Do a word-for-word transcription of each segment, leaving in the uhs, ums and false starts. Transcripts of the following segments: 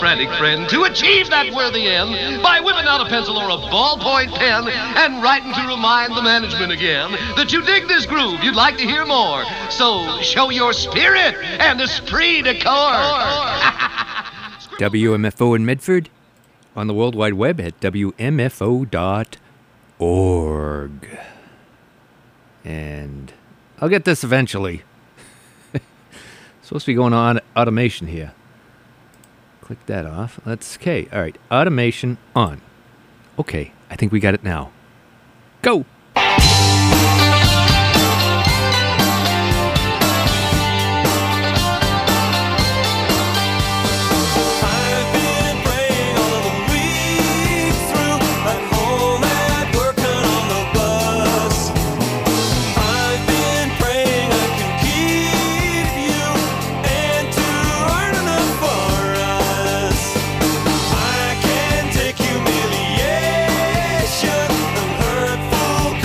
frantic friend to achieve that worthy end by whipping out a pencil or a ballpoint pen and writing to remind the management again that you dig this groove, you'd like to hear more. So show your spirit and esprit de corps. W M F O in Medford on the World Wide Web at W M F O dot org. And I'll get this eventually. Supposed to be going on automation here. Click that off. Let's, okay, all right, automation on. Okay, I think we got it now. Go! Take humiliation and hurtful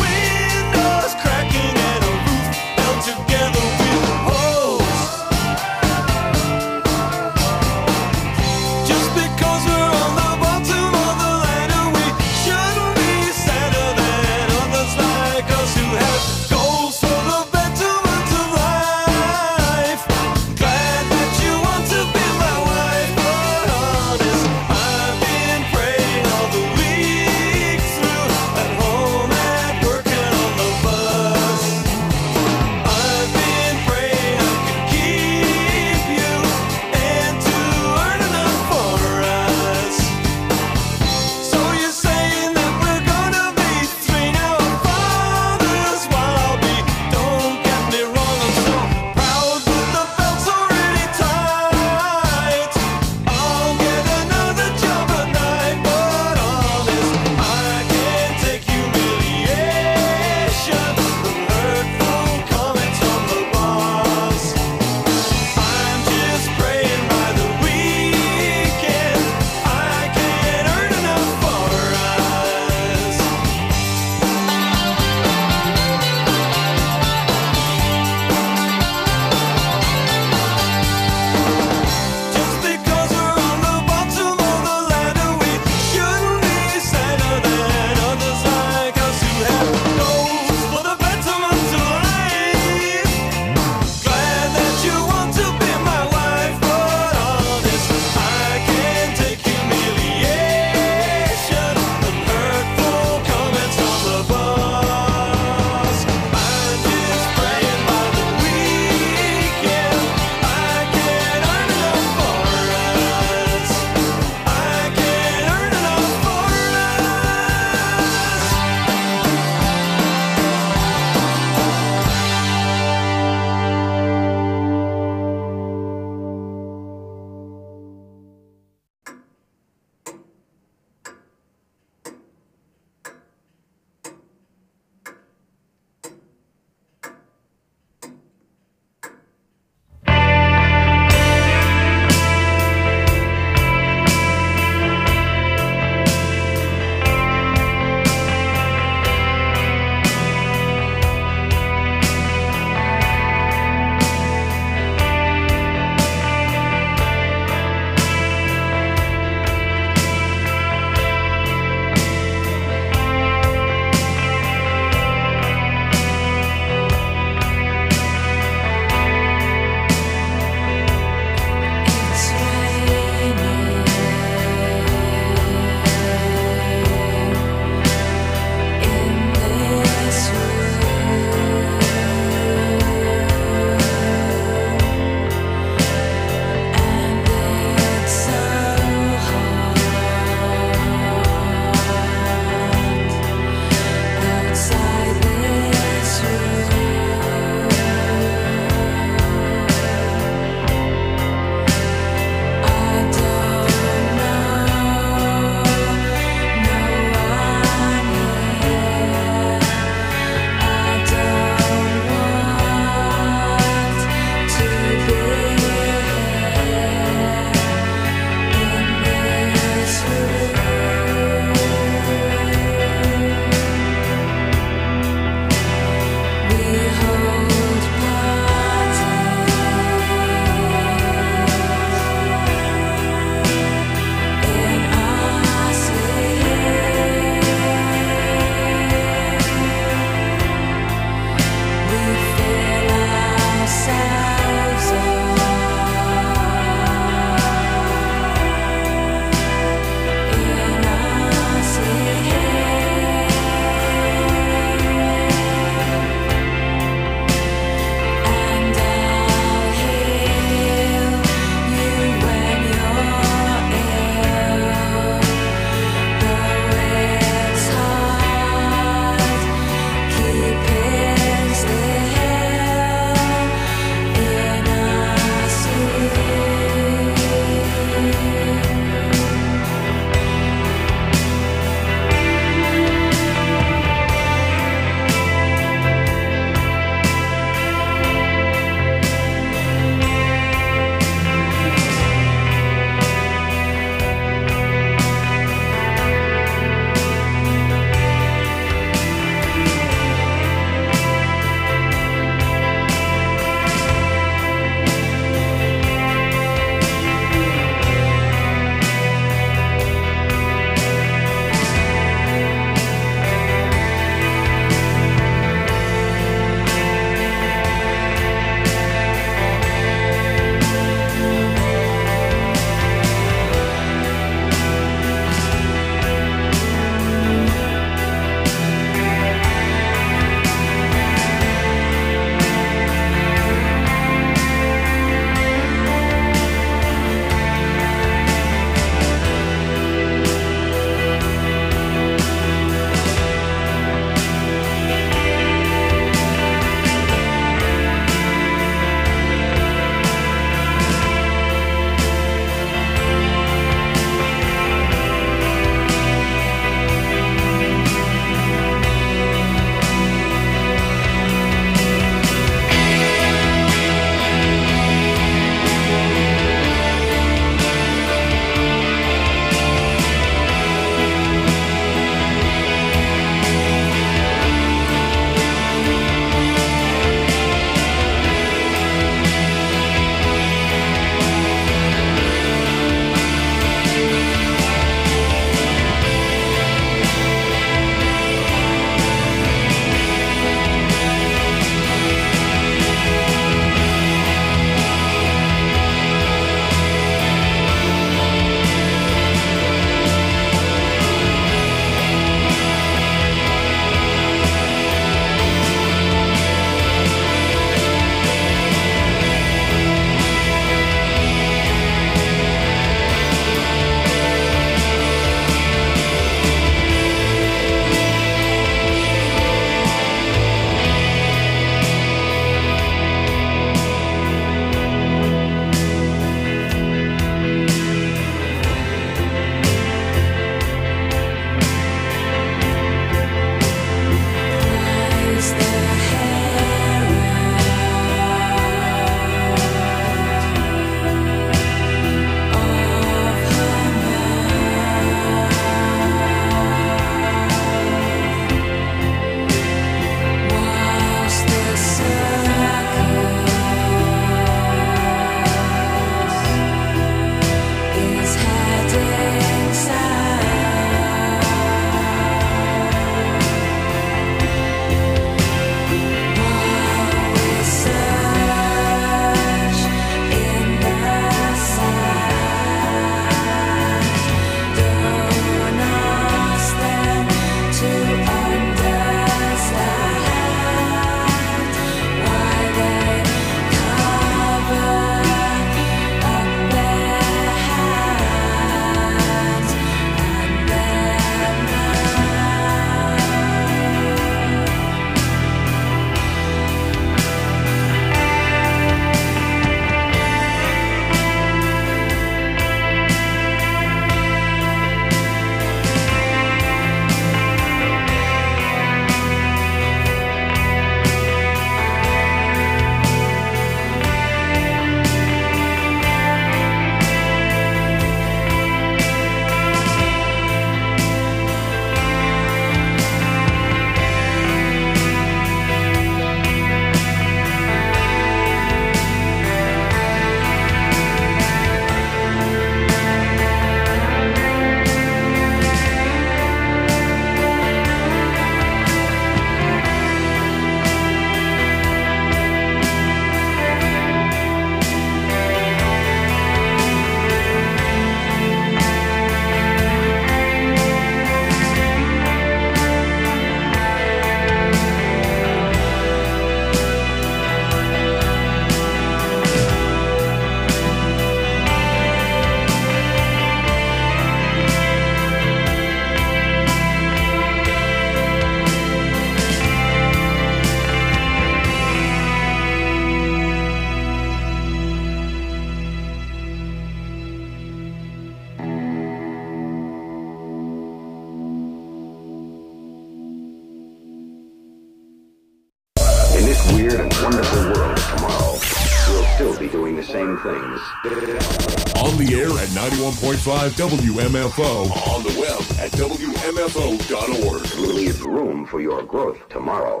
weird and wonderful world of tomorrow, we'll still be doing the same things. On the air at ninety-one point five W M F O. On the web at W M F O dot org. We'll leave room for your growth tomorrow.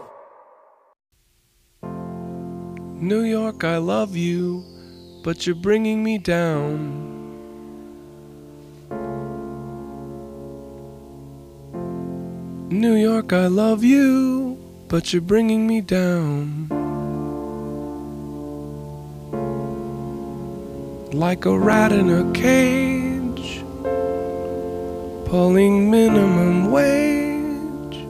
New York, I love you, but you're bringing me down. New York, I love you, but you're bringing me down. Like a rat in a cage, pulling minimum wage.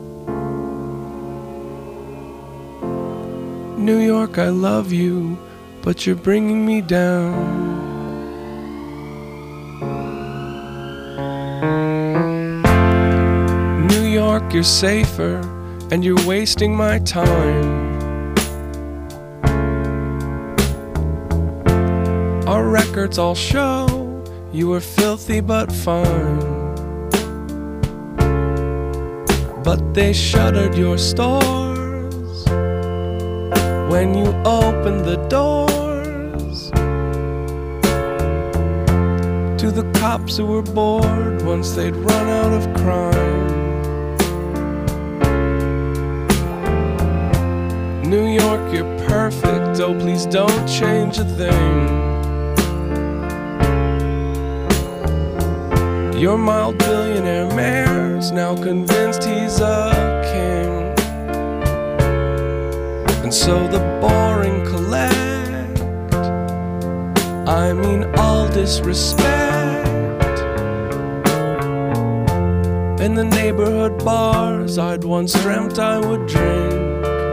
New York, I love you, but you're bringing me down. New York, you're safer, and you're wasting my time. Our records all show you were filthy but fine. But they shuttered your stores when you opened the doors to the cops who were bored once they'd run out of crime. New York, you're perfect, oh please don't change a thing. Your mild billionaire mayor's now convinced he's a king. And so the boring collect, I mean all disrespect. In the neighborhood bars I'd once dreamt I would drink.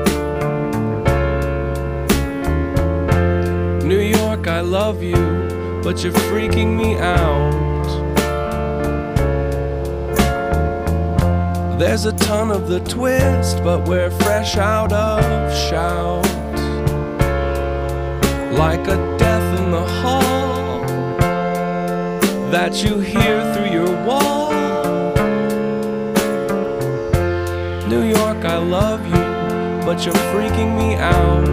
New York, I love you, but you're freaking me out. There's a ton of the twist, but we're fresh out of shout. Like a death in the hall that you hear through your wall. New York, I love you, but you're freaking me out.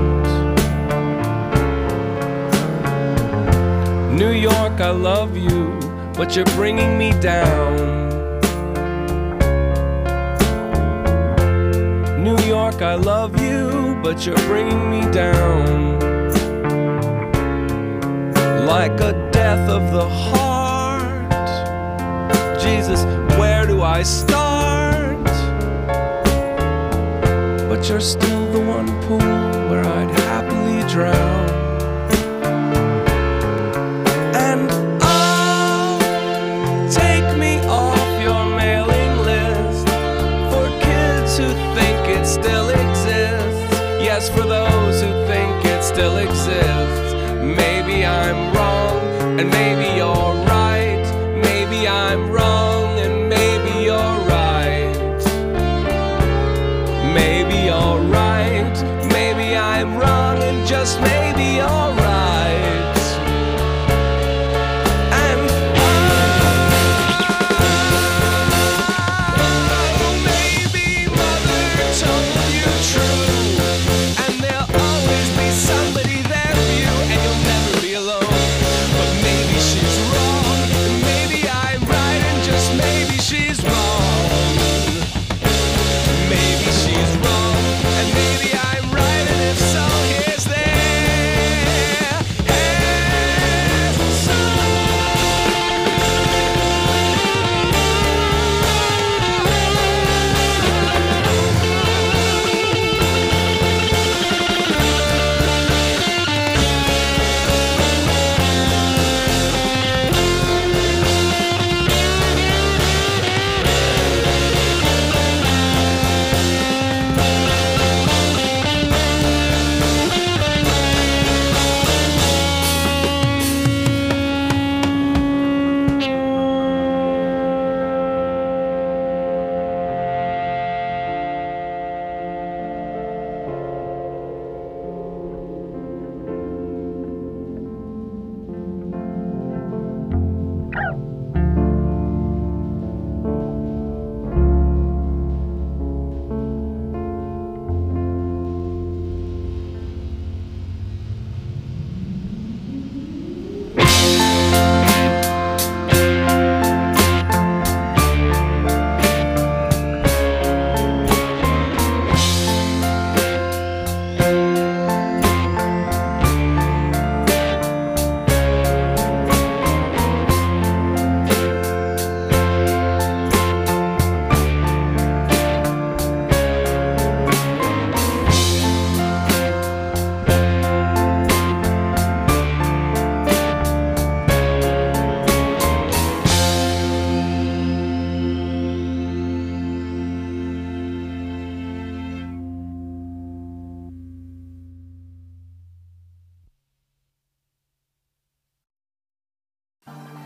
New York, I love you, but you're bringing me down. New York, I love you, but you're bringing me down. Like a death of the heart. Jesus, where do I start? But you're still the one pool where I'd happily drown. And oh, take me off your mailing list for kids who think it still exists. Yes, for those who think it still exists. Maybe I'm wrong, and maybe you're right. Maybe I'm wrong, and maybe you're right. Maybe you're right, maybe I'm wrong, and just maybe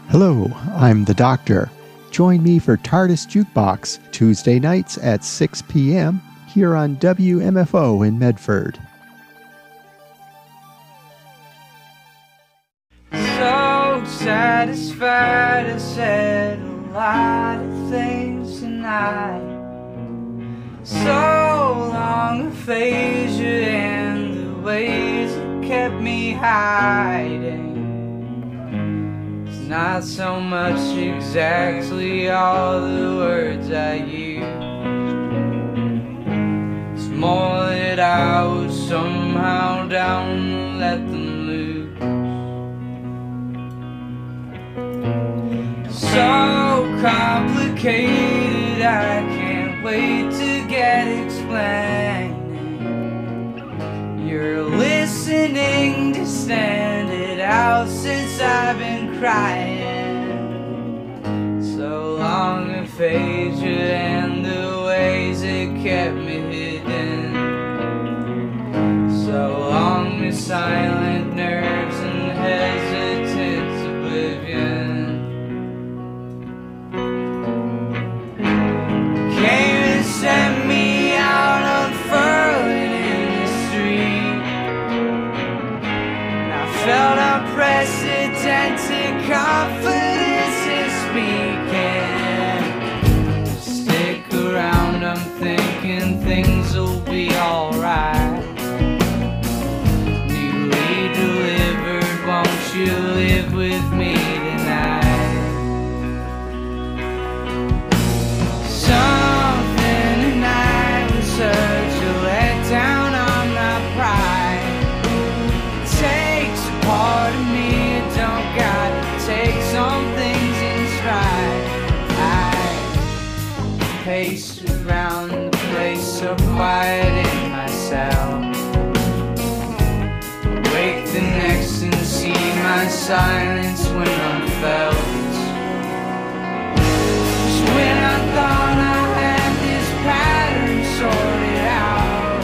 Hello, I'm the Doctor. Join me for TARDIS Jukebox, Tuesday nights at six p.m. here on W M F O in Medford. So satisfied, I said a lot of things tonight. So long aphasia and the ways that kept me hiding. It's not so much exactly all the words I use. It's more that I was somehow down to let them loose. So complicated, I can't wait to get explaining. You're listening to stand it out since I've been crying. So long aphasia and the ways it kept me hidden. So long the silent nerves and hesitant oblivion. Came and sent me out unfurling in the street. And I felt unprecedented confidence in speaking. Stick around, I'm thinking things will be alright. Newly delivered, won't you live with me tonight? Something tonight was such a letdown on my pride. It takes a part of me, it don't gotta take some things in stride. I pace around the place so quiet in myself. Wake the next and see my silence when I'm felt. When I thought I had this pattern sorted out,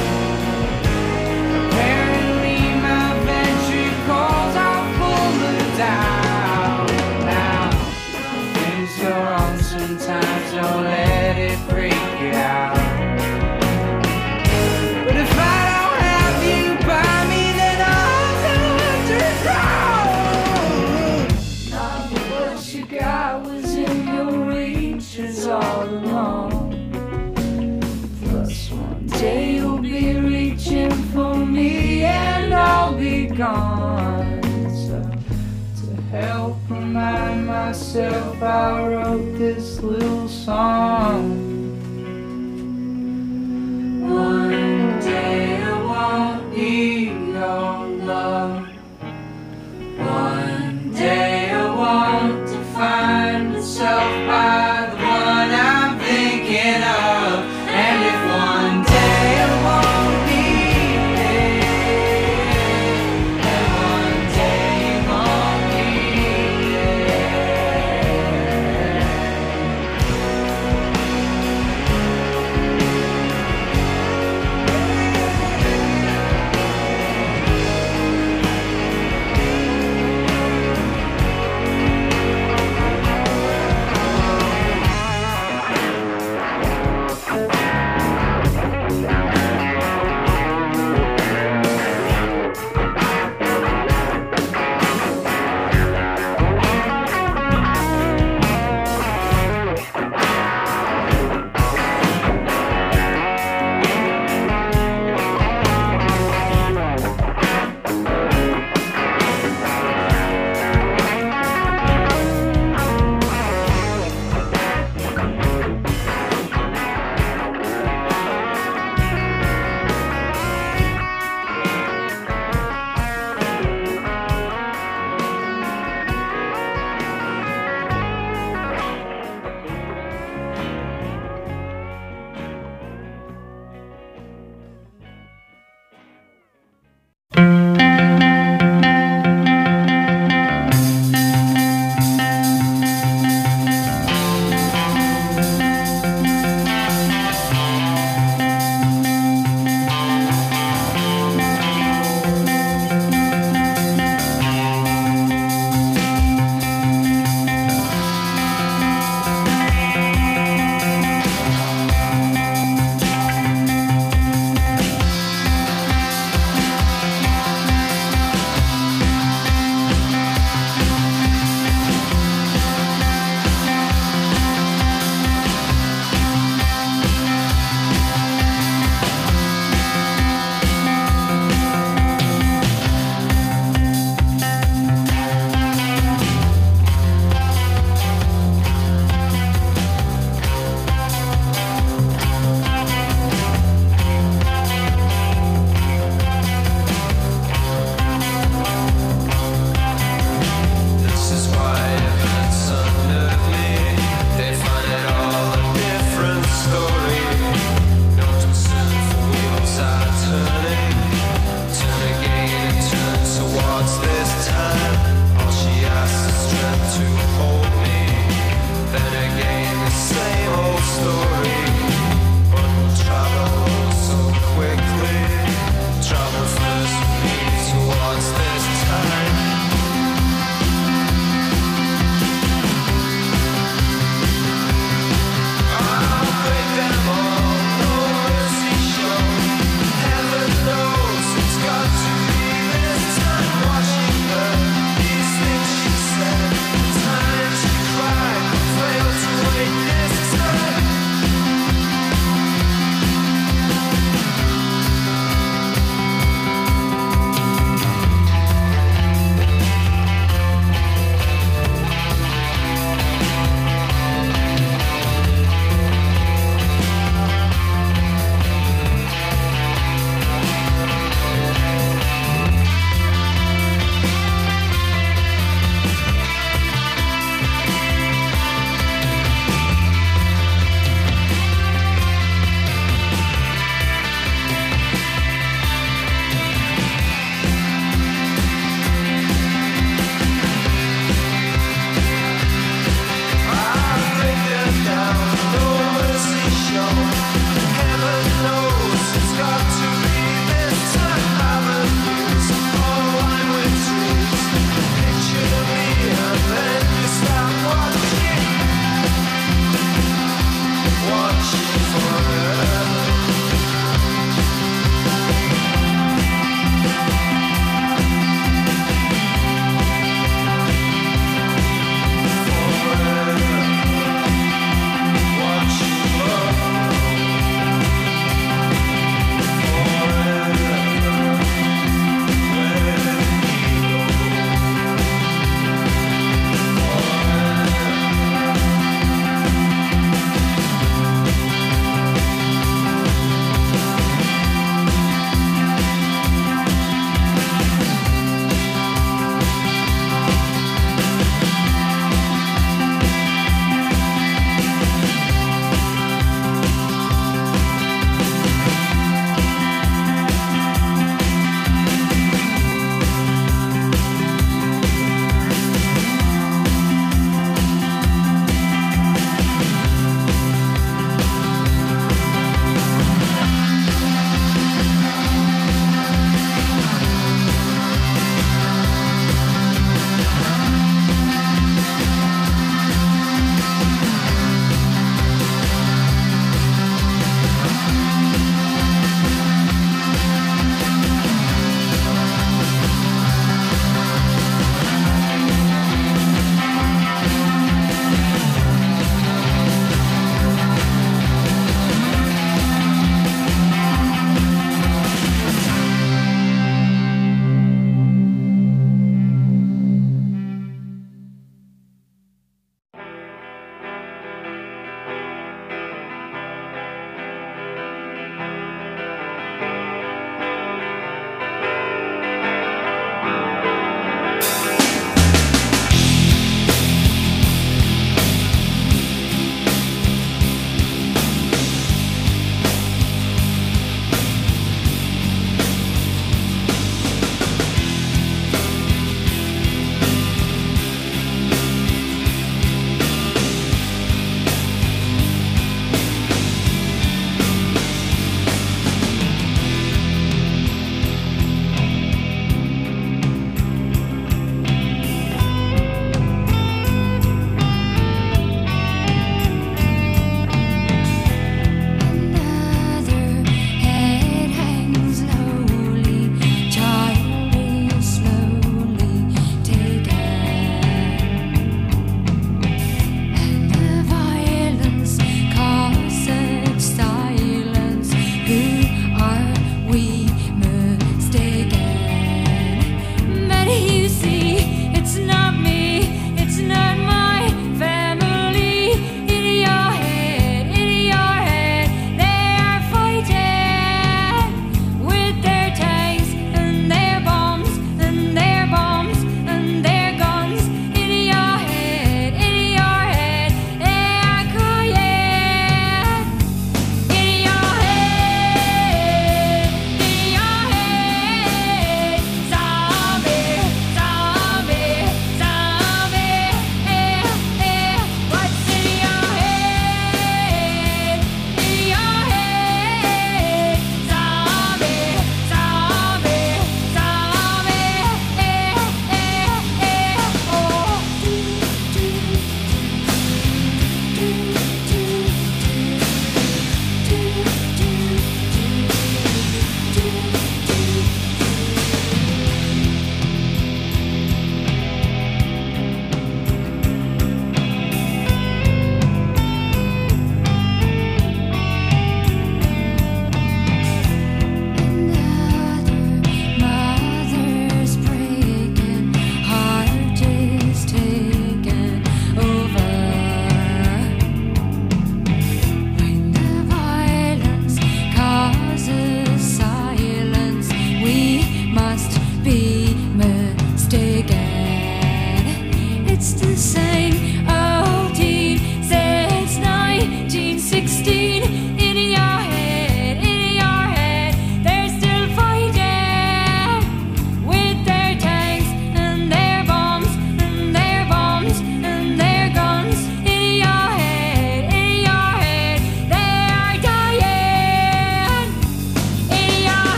apparently my ventricles are full of doubt. Now, things go wrong sometimes, don't let it freak you out. But if I don't have you by me, then I'll have to drown. Not what you got was in your reaches all along. Plus one day you'll be reaching for me and I'll be gone. So to help remind myself, I wrote this little song. One day I won't need your love. One day I won't define myself by the one I'm thinking of. And if one day I won't need it, and one day you won't need it,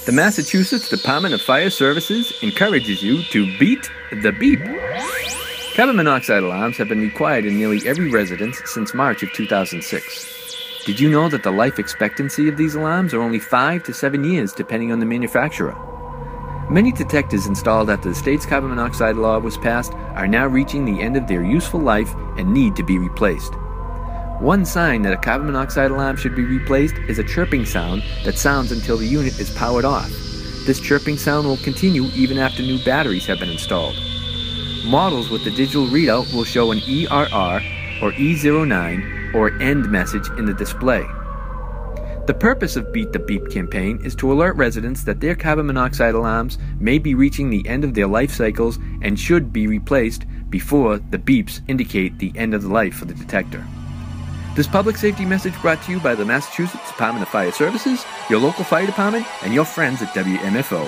The Massachusetts Department of Fire Services encourages you to beat the beep. Carbon monoxide alarms have been required in nearly every residence since March of two thousand six. Did you know that the life expectancy of these alarms are only five to seven years depending on the manufacturer? Many detectors installed after the state's carbon monoxide law was passed are now reaching the end of their useful life and need to be replaced. One sign that a carbon monoxide alarm should be replaced is a chirping sound that sounds until the unit is powered off. This chirping sound will continue even after new batteries have been installed. Models with the digital readout will show an E R R or E zero nine or END message in the display. The purpose of Beat the Beep campaign is to alert residents that their carbon monoxide alarms may be reaching the end of their life cycles and should be replaced before the beeps indicate the end of the life for the detector. This public safety message brought to you by the Massachusetts Department of Fire Services, your local fire department, and your friends at W M F O.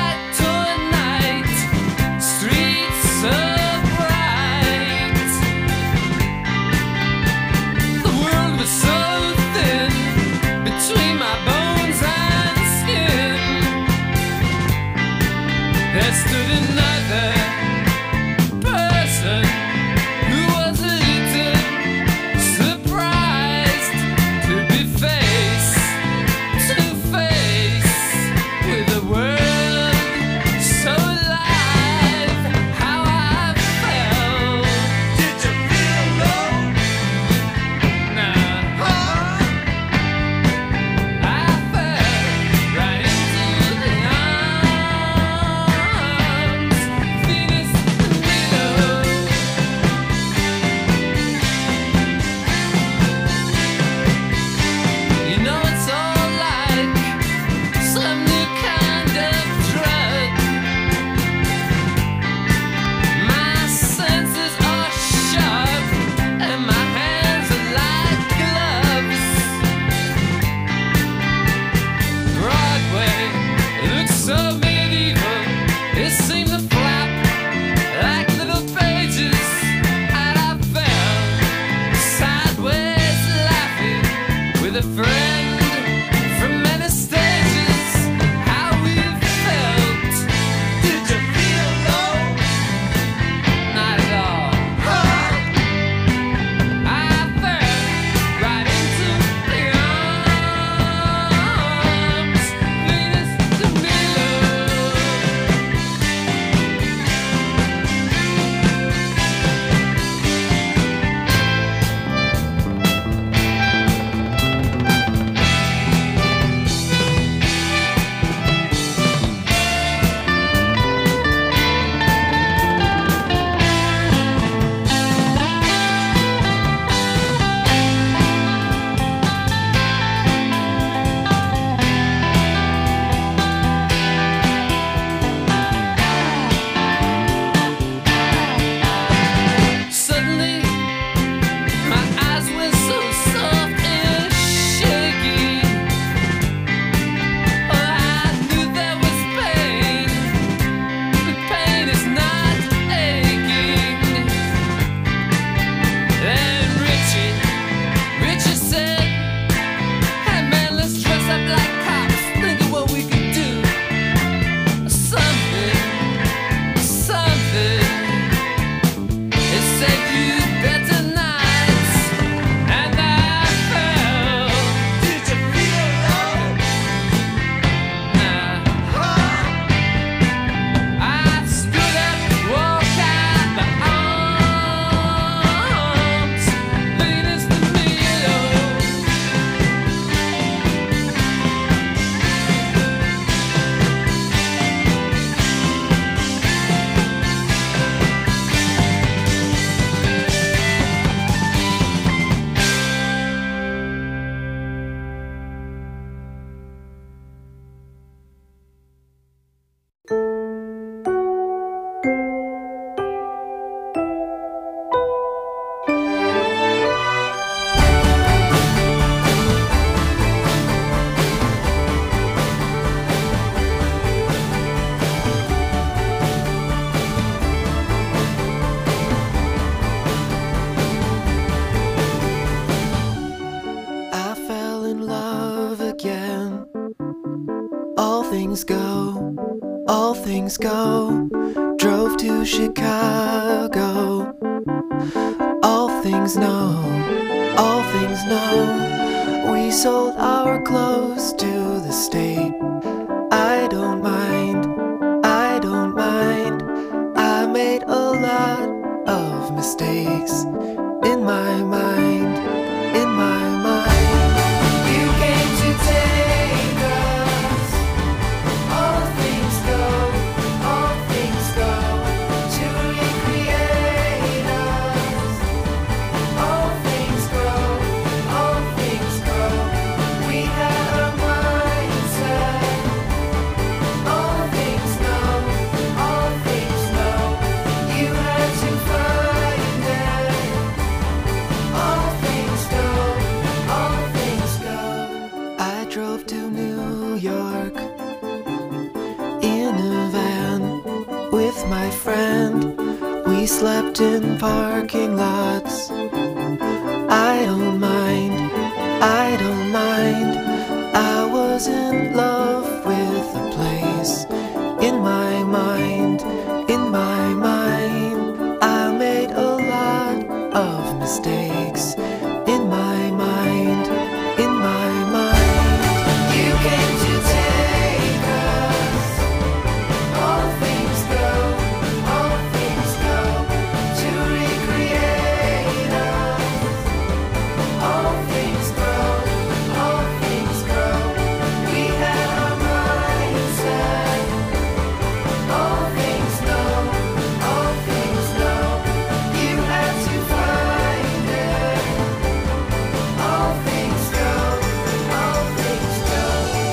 Streets so bright. things go, all things go. Drove to Chicago. All things know, all things know. We sold our clothes to the state. I don't mind, I don't mind. I made a lot of mistakes in my mind, in my mind. You came to take us. All things go, all things go, to recreate us. All things grow, all things grow. We had a mindset. All things know, all things know. You had to find it. All things go, all things go. I drove to New York in a van with my friend. We slept in parking lots. I don't mind, I don't mind. I was in love with the place. In my mind, in my mind. I made a lot of mistakes. In my mind, in my mind. You came to take us. All things go, all things go, to recreate us. All things grow, all things grow. We had a mindset. All things know, all things know. You had to find it. All things go, all things go.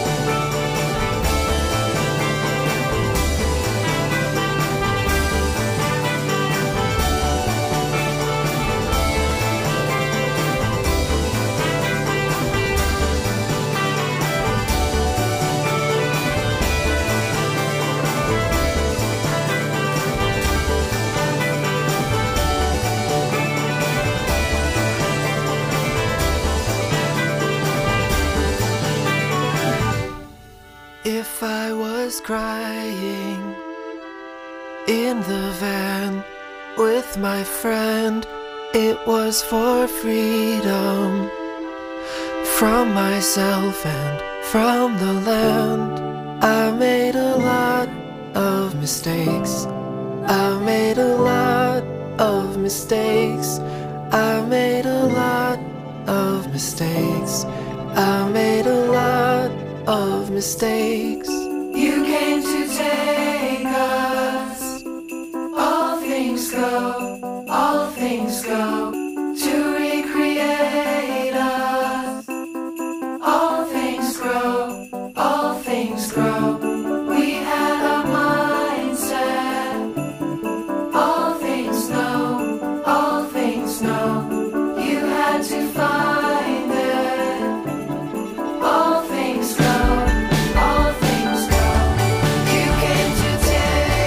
If I was crying in the van with my friend, it was for freedom from myself and from the land. I made a lot of mistakes. I made a lot of mistakes. I made a lot of mistakes. I made a lot of mistakes. You came to take us. All things go, all things go, to recreate us. All things grow, all things grow. We had a mindset. All things know, all things know. You had to find it. All things go, all things go. You came to take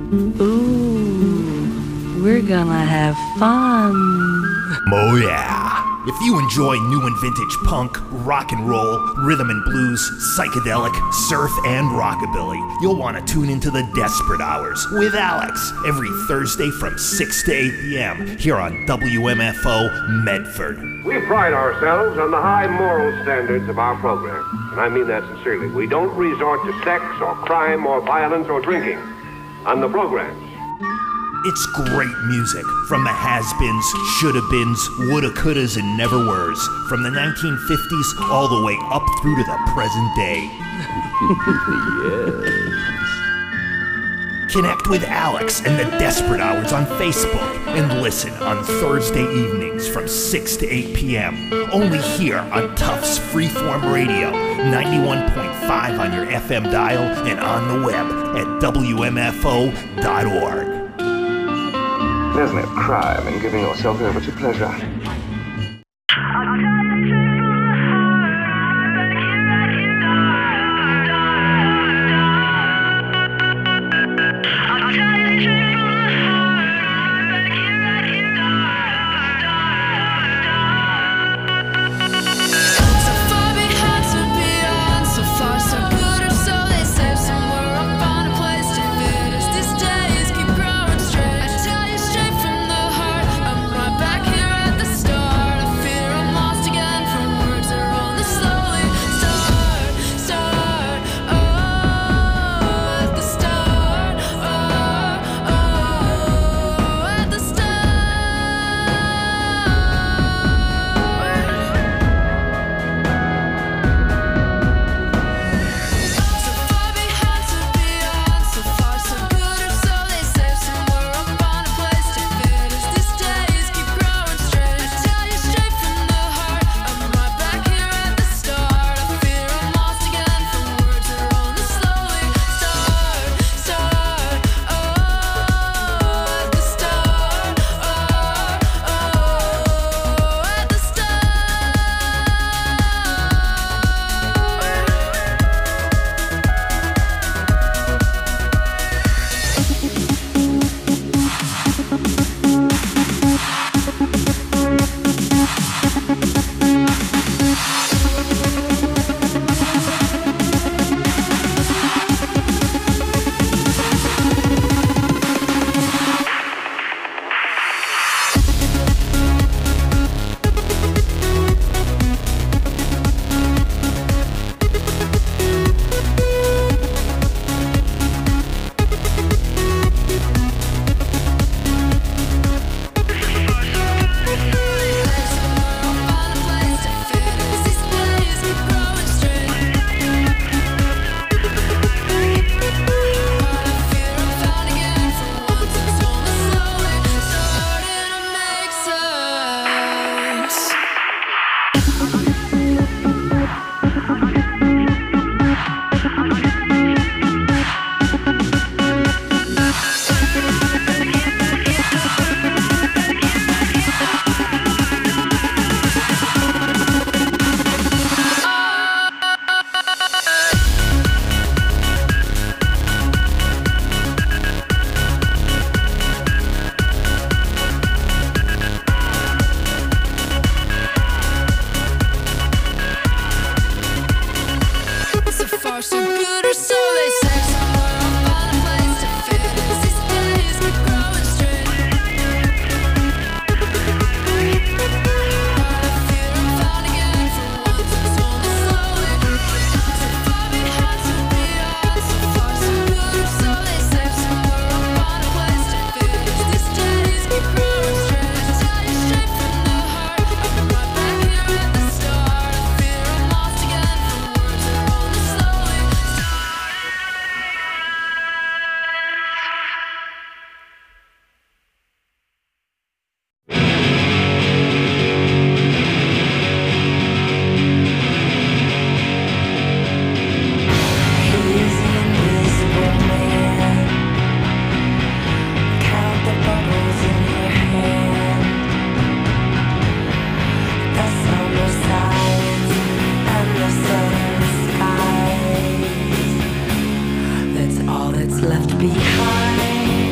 Ooh, we're gonna have fun. Oh yeah. If you enjoy new and vintage punk, rock and roll, rhythm and blues, psychedelic, surf, and rockabilly, you'll want to tune into the Desperate Hours with Alex every Thursday from six to eight p.m. here on W M F O Medford. We pride ourselves on the high moral standards of our program, and I mean that sincerely. We don't resort to sex or crime or violence or drinking on the programs. It's great music from the has-beens, shoulda-beens, woulda-couldas, and never-weres, from the nineteen fifties all the way up through to the present day. Yes. Connect with Alex and the Desperate Hours on Facebook and listen on Thursday evenings from six to eight p.m. only here on Tufts Freeform Radio, ninety-one point five on your F M dial and on the web at W M F O dot org. There's no crime in giving yourself over to pleasure. left behind.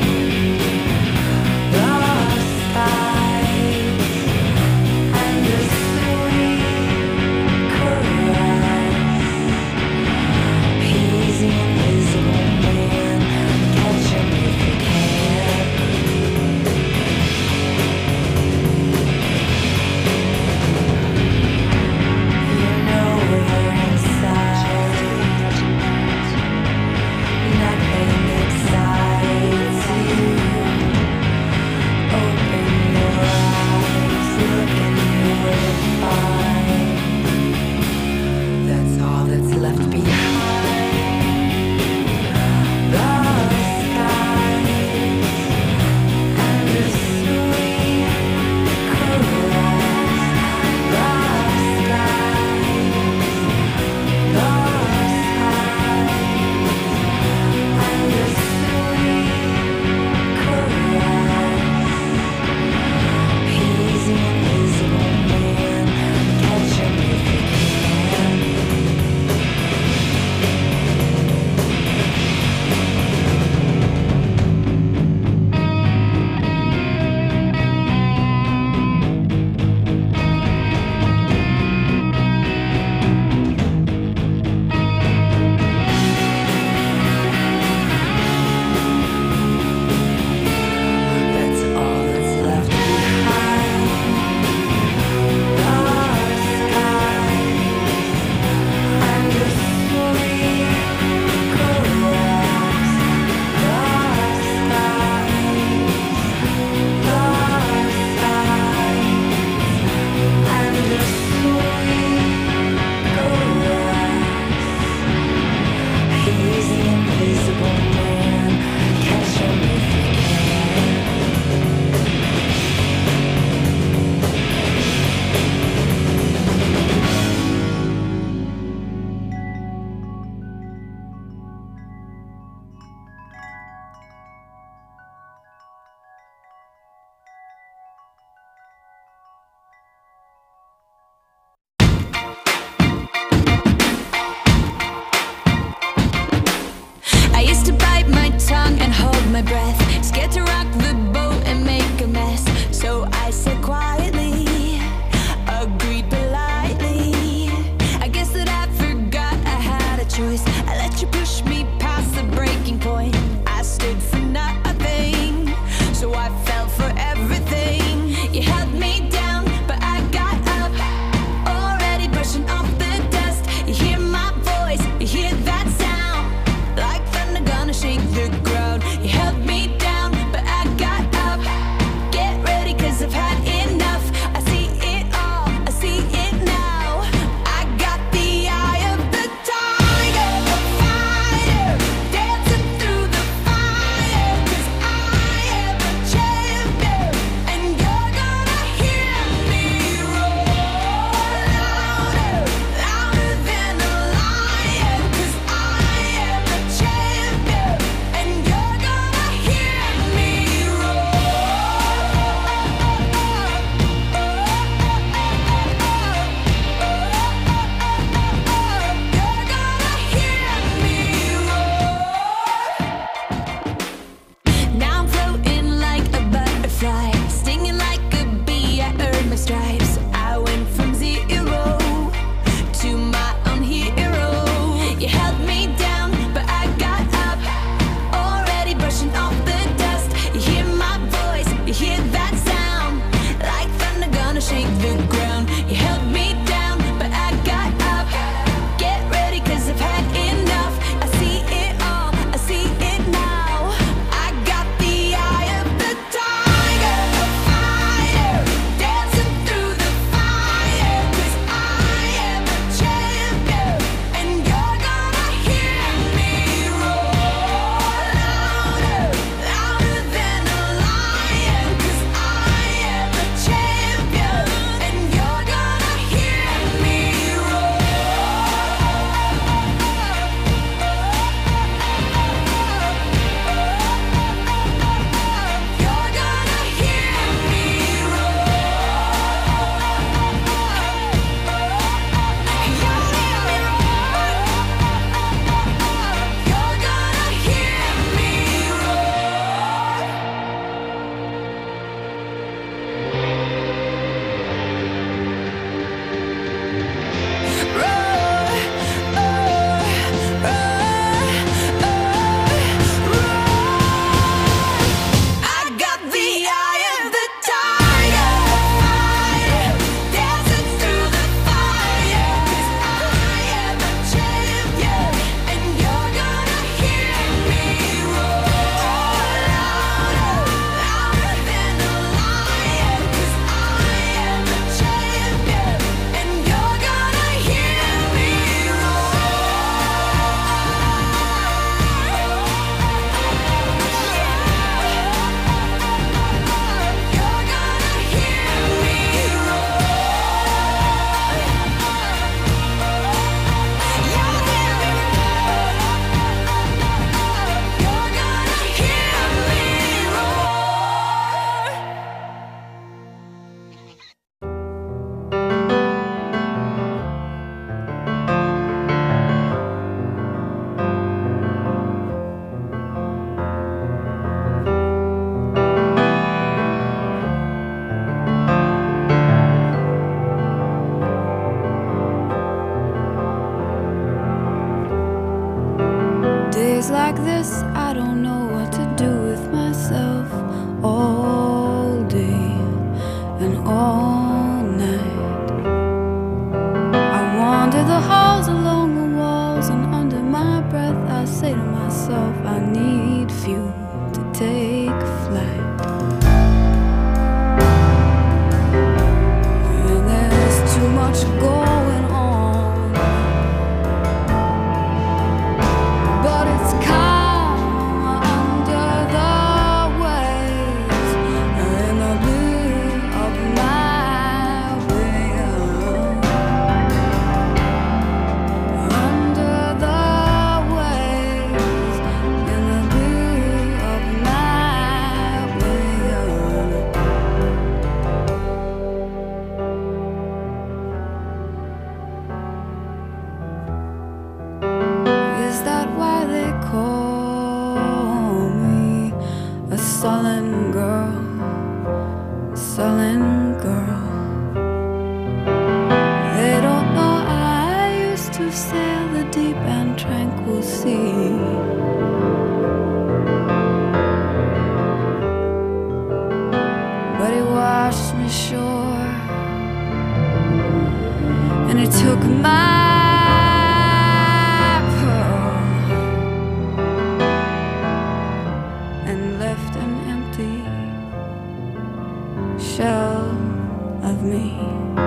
my breath. Scared to rock the boat and make a mess. So I said quietly, agreed politely. I guess that I forgot I had a choice. I let you push me past the breaking point. I stood for nothing, so I fell for everything. You held me down, but I got up, already brushing off the dust. You hear my voice, you hear that sound, like thunder gonna shake the ground. You held me down, but I got up. Get ready, cause I've had enough. I see it all, I see it now. I got the eye of the tiger, the fighter, dancing through the fire. Cause I am a champion, and you're gonna hear me roar louder, louder than a lion. Cause I am a champion, and you're gonna hear me Now I'm floating like a butterfly, stinging like a bee. I earned my stripes. I went from zero to my own hero. You held me down, but I got up, already brushing off the dust. You hear my voice, you hear that sound, like thunder gonna shake the ground. You held me down, but I got up. Get ready, cause I've had enough. I see it all, I see it now. I got the eye of the tiger, the fighter, dancing through the fire. Cause I am a champion, and you're gonna hear me roar louder, louder than a lion. Cause I am a champion, and you're gonna hear me roar. You're gonna hear me You're gonna hear me I got the eye of the tiger, fire, dancing through the fire. Cause I am a champion, and you're gonna hear me roar louder, louder than a lion. Cause I am a champion, and you're gonna hear me Days like this, I don't know what to do with myself. All day and all night, I wander the halls, along the walls, and under my breath I say to myself, I need fuel to take flight. And there's too much going on, but it's calm under the waves, in the blue of my wheel. Under the waves, in the blue of my wheel. me.